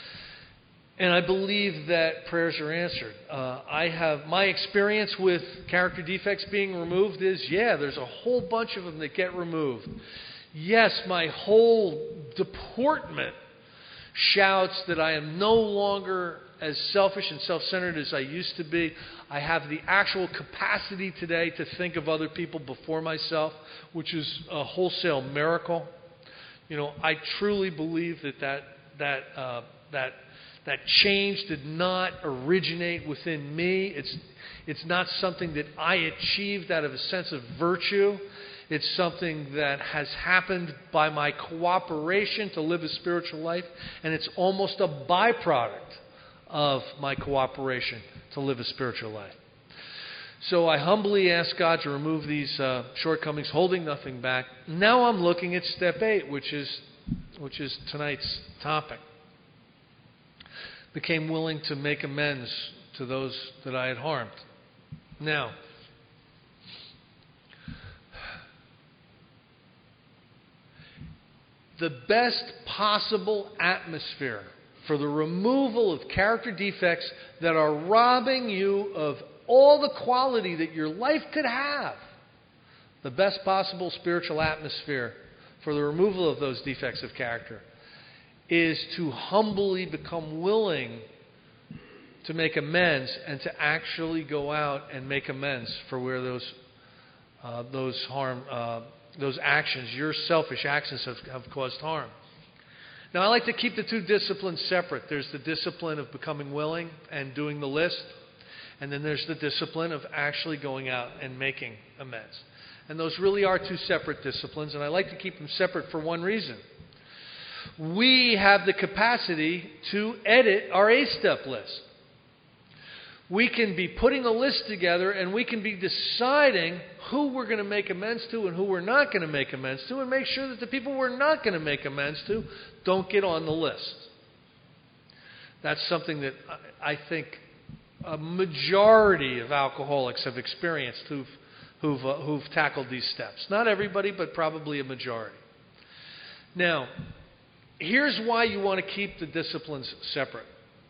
Speaker 2: And I believe that prayers are answered. Uh, I have my experience with character defects being removed is yeah, there's a whole bunch of them that get removed. Yes, my whole deportment shouts that I am no longer as selfish and self-centered as I used to be. I have the actual capacity today to think of other people before myself, which is a wholesale miracle. You know, I truly believe that that that uh, that that change did not originate within me. It's it's not something that I achieved out of a sense of virtue. It's something that has happened by my cooperation to live a spiritual life, and it's almost a byproduct of my cooperation to live a spiritual life. So I humbly ask God to remove these uh, shortcomings, holding nothing back. Now I'm looking at step eight, which is which is tonight's topic. Became willing to make amends to those that I had harmed. Now, the best possible atmosphere for the removal of character defects that are robbing you of all the quality that your life could have. The best possible spiritual atmosphere for the removal of those defects of character is to humbly become willing to make amends and to actually go out and make amends for where those uh, those harm uh, those actions, your selfish actions, have, have caused harm. Now, I like to keep the two disciplines separate. There's the discipline of becoming willing and doing the list, and then there's the discipline of actually going out and making amends. And those really are two separate disciplines, and I like to keep them separate for one reason. We have the capacity to edit our eight-step list. we can be putting a list together and we can be deciding who we're going to make amends to and who we're not going to make amends to, and make sure that the people we're not going to make amends to don't get on the list. That's something that I think a majority of alcoholics have experienced who've, who've, uh, who've tackled these steps. Not everybody, but probably a majority. Now, here's why you want to keep the disciplines separate.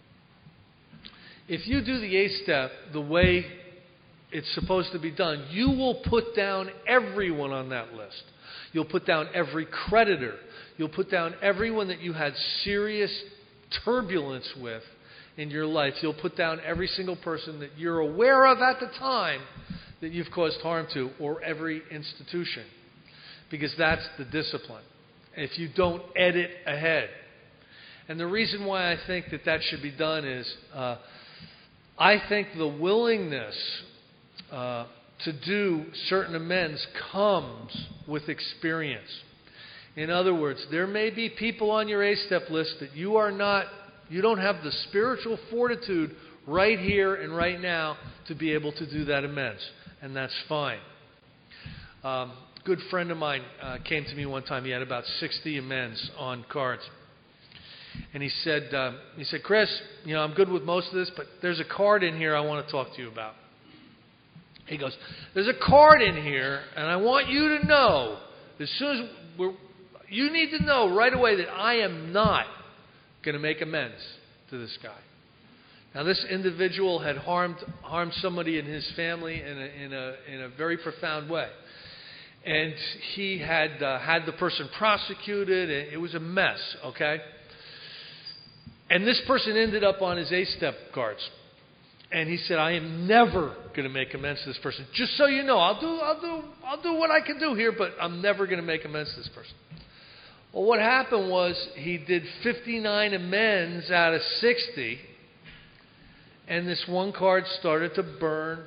Speaker 2: If you do the eighth step the way it's supposed to be done, you will put down everyone on that list. You'll put down every creditor. You'll put down everyone that you had serious turbulence with in your life. You'll put down every single person that you're aware of at the time that you've caused harm to, or every institution, because that's the discipline. If you don't edit ahead. And the reason why I think that that should be done is uh, I think the willingness uh, to do certain amends comes with experience. In other words, there may be people on your eight-step list that you are not, you don't have the spiritual fortitude right here and right now to be able to do that amends. And that's fine. Um, a good friend of mine uh, came to me one time. He had about sixty amends on cards. And he said, uh, he said, Chris, you know, I'm good with most of this, but there's a card in here I want to talk to you about. He goes, there's a card in here, and I want you to know, as soon as we're, you need to know right away that I am not going to make amends to this guy. Now, this individual had harmed harmed somebody in his family in a, in a, in a very profound way. And he had uh, had the person prosecuted. It was a mess, okay? And this person ended up on his eight-step cards. And he said, I am never going to make amends to this person. Just so you know, I'll do, I'll do, I'll do what I can do here, but I'm never going to make amends to this person. Well, what happened was he did fifty-nine amends out of sixty, and this one card started to burn,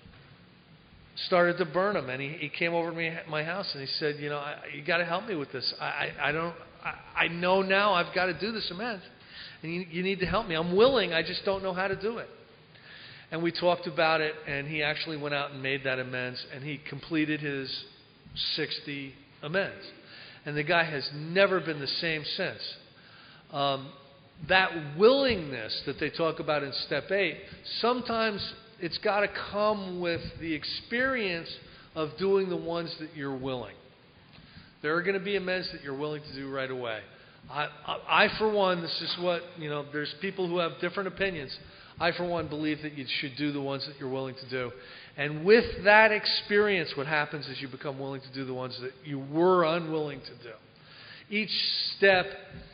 Speaker 2: started to burn him. And he, he came over to me at my house and he said, you know, I, you got to help me with this. I, I, I don't, I, I know now I've got to do this amends. And you, you need to help me. I'm willing, I just don't know how to do it. And we talked about it, and he actually went out and made that amends, and he completed his sixty amends. And the guy has never been the same since. Um, that willingness that they talk about in step eight, sometimes it's got to come with the experience of doing the ones that you're willing. There are going to be amends that you're willing to do right away. I, I, I, for one, this is what, you know, there's people who have different opinions. I, for one, believe that you should do the ones that you're willing to do. And with that experience, what happens is you become willing to do the ones that you were unwilling to do. Each step,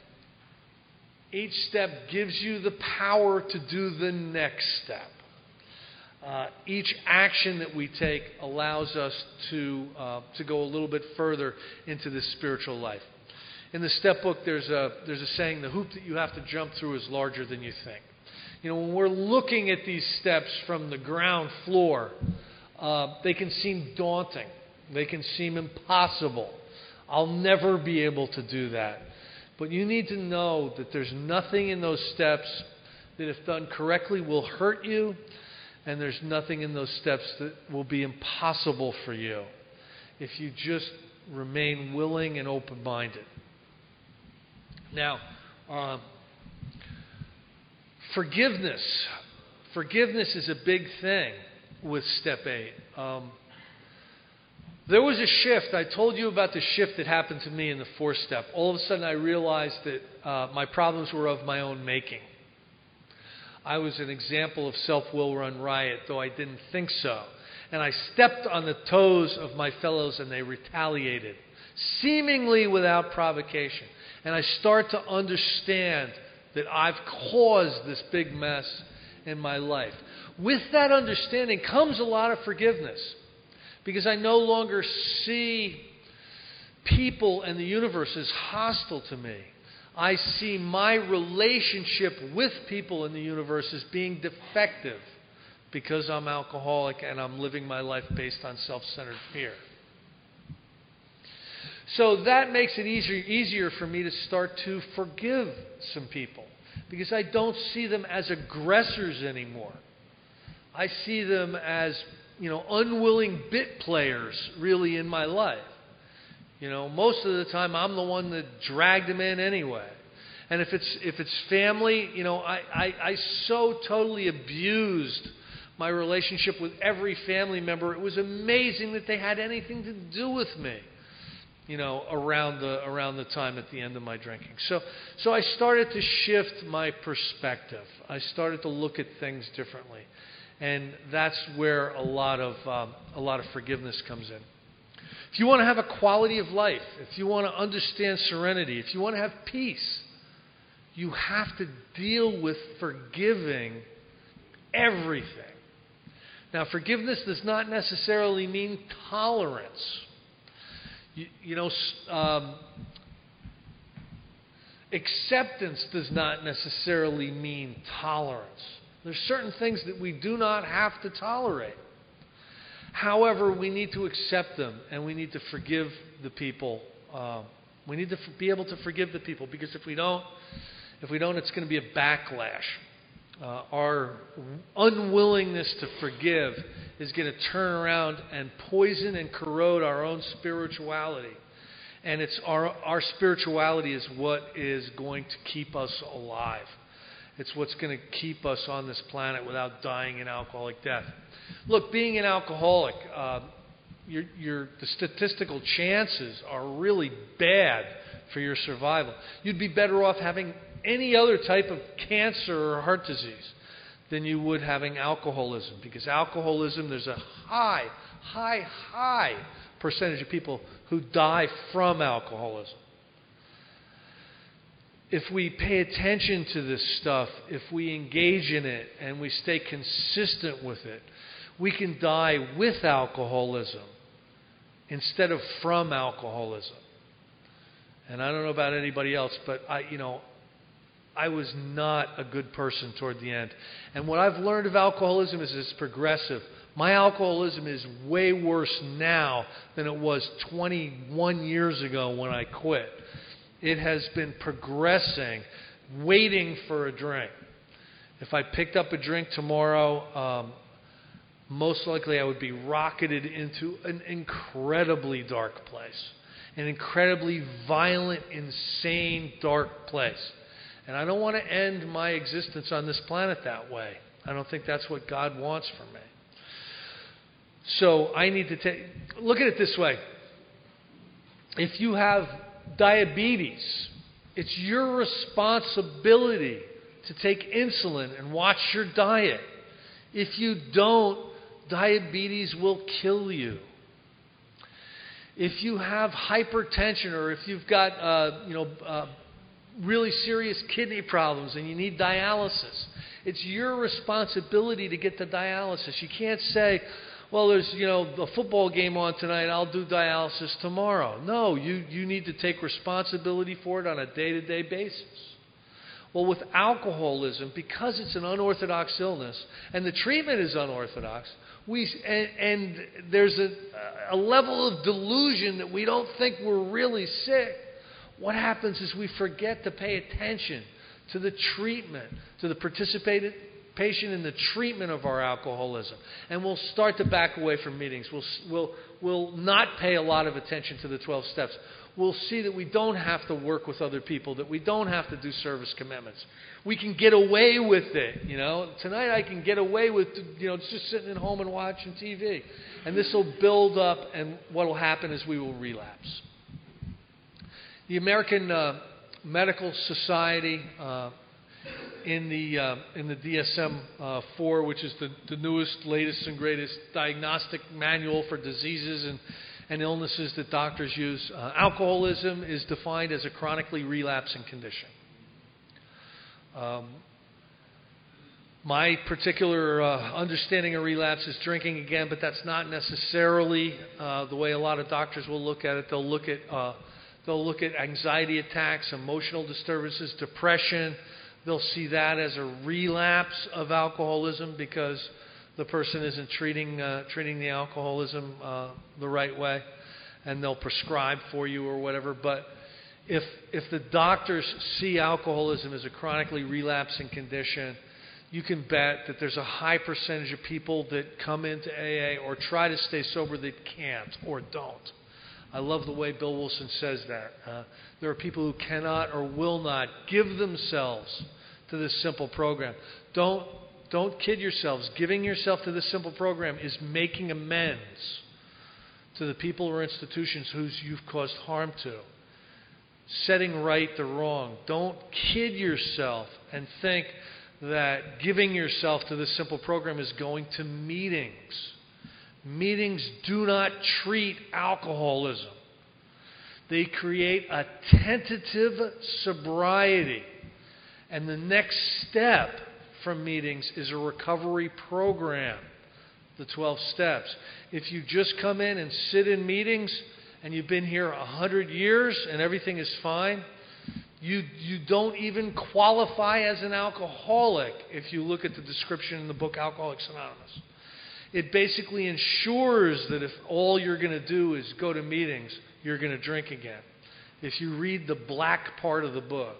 Speaker 2: each step gives you the power to do the next step. Uh, each action that we take allows us to uh, to go a little bit further into this spiritual life. In the step book, there's a there's a saying: the hoop that you have to jump through is larger than you think. You know, when we're looking at these steps from the ground floor, uh, they can seem daunting. They can seem impossible. I'll never be able to do that. But you need to know that there's nothing in those steps that, if done correctly, will hurt you, and there's nothing in those steps that will be impossible for you if you just remain willing and open-minded. Now, uh, Forgiveness. Forgiveness is a big thing with step eight. Um, there was a shift. I told you about the shift that happened to me in the fourth step. All of a sudden I realized that uh, my problems were of my own making. I was an example of self-will run riot, though I didn't think so. And I stepped on the toes of my fellows and they retaliated, seemingly without provocation. And I start to understand that I've caused this big mess in my life. With that understanding comes a lot of forgiveness, because I no longer see people and the universe as hostile to me. I see my relationship with people in the universe as being defective because I'm alcoholic and I'm living my life based on self-centered fear. So that makes it easier, easier for me to start to forgive some people, because I don't see them as aggressors anymore. I see them as, you know, unwilling bit players really in my life. You know, most of the time I'm the one that dragged them in anyway. And if it's if it's family, you know, I, I, I so totally abused my relationship with every family member. It was amazing that they had anything to do with me, you know, around the around the time at the end of my drinking. So so I started to shift my perspective. I started to look at things differently. And that's where a lot of um, a lot of forgiveness comes in. If you want to have a quality of life, if you want to understand serenity, if you want to have peace, you have to deal with forgiving everything. Now, forgiveness does not necessarily mean tolerance. You, you know, um, acceptance does not necessarily mean tolerance. There's certain things that we do not have to tolerate. However, we need to accept them, and we need to forgive the people. Uh, we need to f- be able to forgive the people, because if we don't, if we don't, it's going to be a backlash. Uh, our unwillingness to forgive is going to turn around and poison and corrode our own spirituality. And it's our our spirituality is what is going to keep us alive. It's what's going to keep us on this planet without dying an alcoholic death. Look, being an alcoholic, uh, your, your, the statistical chances are really bad for your survival. You'd be better off having any other type of cancer or heart disease than you would having alcoholism. Because alcoholism, there's a high, high, high percentage of people who die from alcoholism. If we pay attention to this stuff, if we engage in it and we stay consistent with it, we can die with alcoholism instead of from alcoholism. And I don't know about anybody else, but I, you know, I was not a good person toward the end. And what I've learned of alcoholism is it's progressive. My alcoholism is way worse now than it was twenty-one years ago when I quit. It has been progressing, waiting for a drink. If I picked up a drink tomorrow, um, most likely I would be rocketed into an incredibly dark place. An incredibly violent, insane, dark place. And I don't want to end my existence on this planet that way. I don't think that's what God wants for me. So I need to take... Look at it this way. If you have diabetes, it's your responsibility to take insulin and watch your diet. If you don't, diabetes will kill you. If you have hypertension, or if you've got uh, you know uh, really serious kidney problems and you need dialysis, it's your responsibility to get the dialysis. You can't say, well, there's, you know, a football game on tonight, I'll do dialysis tomorrow. No, you, you need to take responsibility for it on a day-to-day basis. Well, with alcoholism, because it's an unorthodox illness, and the treatment is unorthodox, we and, and there's a, a level of delusion that we don't think we're really sick. What happens is we forget to pay attention to the treatment, to the participated patient in the treatment of our alcoholism. And we'll start to back away from meetings. We'll, we'll, we'll not pay a lot of attention to the twelve steps. We'll see that we don't have to work with other people, that we don't have to do service commitments. We can get away with it, you know. Tonight I can get away with, you know, just sitting at home and watching T V. And this will build up, and what will happen is we will relapse. The American uh, Medical Society... Uh, In the uh, in the D S M four, which is the, the newest, latest, and greatest diagnostic manual for diseases and, and illnesses that doctors use, uh, alcoholism is defined as a chronically relapsing condition. Um, my particular uh, understanding of relapse is drinking again, but that's not necessarily uh, the way a lot of doctors will look at it. They'll look at uh, they'll look at anxiety attacks, emotional disturbances, depression. They'll see that as a relapse of alcoholism because the person isn't treating uh, treating the alcoholism uh, the right way, and they'll prescribe for you or whatever. But if if the doctors see alcoholism as a chronically relapsing condition, you can bet that there's a high percentage of people that come into A A or try to stay sober that can't or don't. I love the way Bill Wilson says that. Uh, there are people who cannot or will not give themselves to this simple program. Don't, don't kid yourselves. Giving yourself to this simple program is making amends to the people or institutions whose you've caused harm to. Setting right the wrong. Don't kid yourself and think that giving yourself to this simple program is going to meetings. Meetings do not treat alcoholism. They create a tentative sobriety. And the next step from meetings is a recovery program, the twelve steps. If you just come in and sit in meetings and you've been here a hundred years and everything is fine, you, you don't even qualify as an alcoholic if you look at the description in the book Alcoholics Anonymous. It basically ensures that if all you're going to do is go to meetings, you're going to drink again. If you read the black part of the book.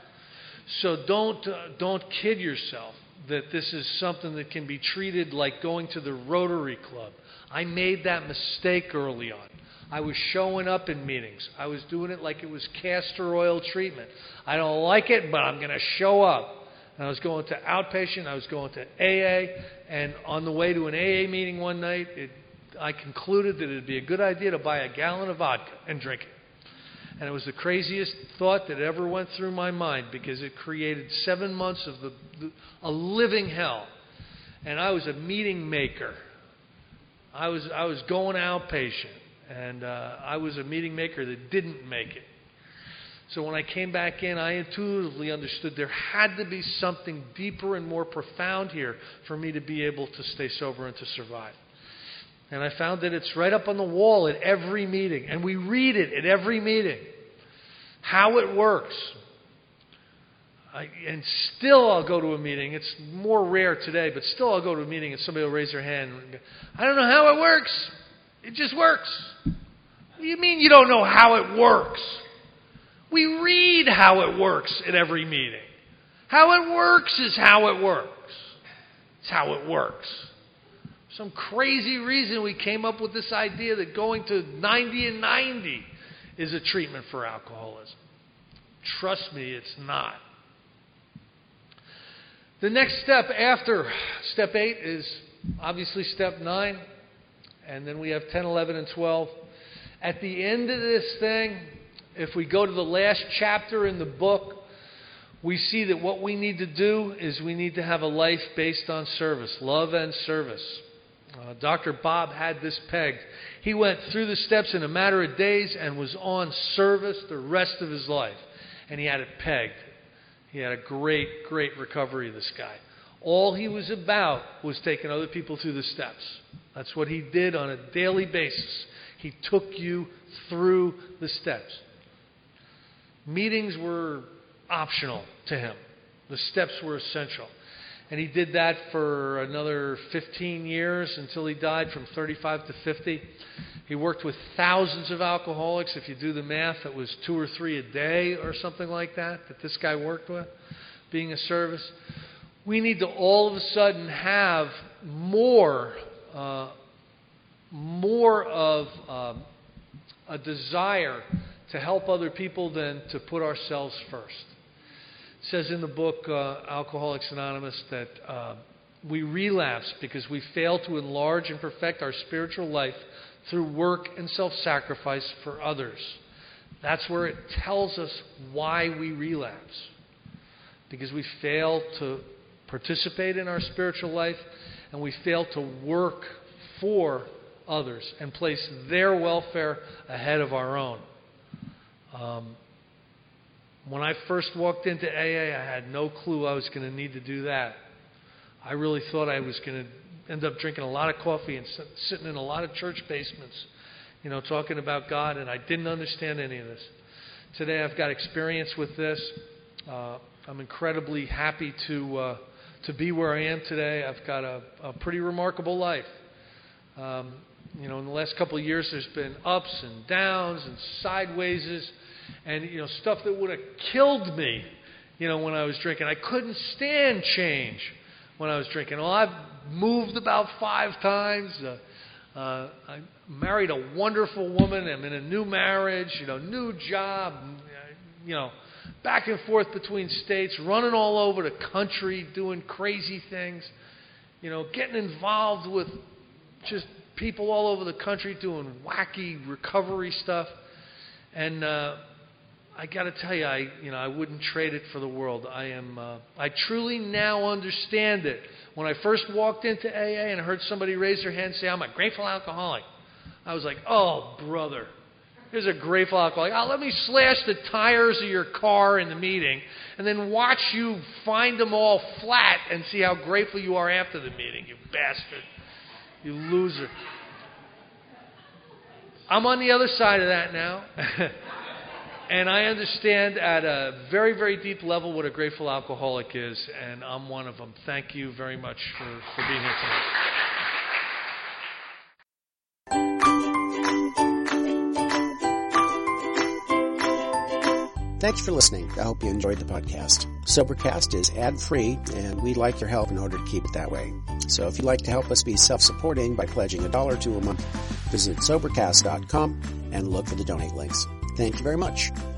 Speaker 2: So don't, uh, don't kid yourself that this is something that can be treated like going to the Rotary Club. I made that mistake early on. I was showing up in meetings. I was doing it like it was castor oil treatment. I don't like it, but I'm going to show up. And I was going to outpatient. I was going to A A. And on the way to an A A meeting one night, it, I concluded that it would be a good idea to buy a gallon of vodka and drink it. And it was the craziest thought that ever went through my mind because it created seven months of the, the, a living hell. And I was a meeting maker. I was, I was going outpatient. And uh, I was a meeting maker that didn't make it. So when I came back in, I intuitively understood there had to be something deeper and more profound here for me to be able to stay sober and to survive. And I found that it's right up on the wall at every meeting. And we read it at every meeting. How it works. I, and still I'll go to a meeting. It's more rare today, but still I'll go to a meeting and somebody will raise their hand. And go, I don't know how it works. It just works. What do you mean you don't know how it works? We read how it works at every meeting. How it works is how it works. It's how it works. Some crazy reason we came up with this idea that going to ninety and ninety is a treatment for alcoholism. Trust me, it's not. The next step after step eight is obviously step nine. And then we have ten, eleven, and twelve. At the end of this thing, if we go to the last chapter in the book, we see that what we need to do is we need to have a life based on service, love and service. Uh, Doctor Bob had this pegged. He went through the steps in a matter of days and was on service the rest of his life. And he had it pegged. He had a great, great recovery, this guy. All he was about was taking other people through the steps. That's what he did on a daily basis. He took you through the steps. Meetings were optional to him. The steps were essential. And he did that for another fifteen years until he died, from thirty-five to fifty. He worked with thousands of alcoholics. If you do the math, it was two or three a day or something like that that this guy worked with, being a service. We need to all of a sudden have more, uh, more of uh, a desire to help other people than to put ourselves first. It says in the book uh, Alcoholics Anonymous that uh, we relapse because we fail to enlarge and perfect our spiritual life through work and self-sacrifice for others. That's where it tells us why we relapse. Because we fail to participate in our spiritual life, and we fail to work for others and place their welfare ahead of our own. Um, when I first walked into A A, I had no clue I was going to need to do that. I really thought I was going to end up drinking a lot of coffee and sitting in a lot of church basements, you know, talking about God, and I didn't understand any of this. Today I've got experience with this. Uh, I'm incredibly happy to uh, to be where I am today. I've got a, a pretty remarkable life. Um, you know, in the last couple of years, there's been ups and downs and sidewayses, and you know, stuff that would have killed me. You know, when I was drinking, I couldn't stand change. when I was drinking. Well, I've moved about five times. Uh, uh, I married a wonderful woman. I'm in a new marriage, you know, new job, you know, back and forth between states, running all over the country, doing crazy things, you know, getting involved with just people all over the country doing wacky recovery stuff. And uh, I got to tell you, I you know I wouldn't trade it for the world. I am uh, I truly now understand it. When I first walked into A A and heard somebody raise their hand and say, "I'm a grateful alcoholic," I was like, "Oh, brother, here's a grateful alcoholic. Oh, let me slash the tires of your car in the meeting, and then watch you find them all flat and see how grateful you are after the meeting, you bastard, you loser." I'm on the other side of that now. And I understand at a very, very deep level what a grateful alcoholic is, and I'm one of them. Thank you very much for, for being here
Speaker 1: tonight. Thanks for listening. I hope you enjoyed the podcast. Sobercast is ad-free, and we'd like your help in order to keep it that way. So if you'd like to help us be self-supporting by pledging a dollar to a month, visit Sobercast dot com and look for the donate links. Thank you very much.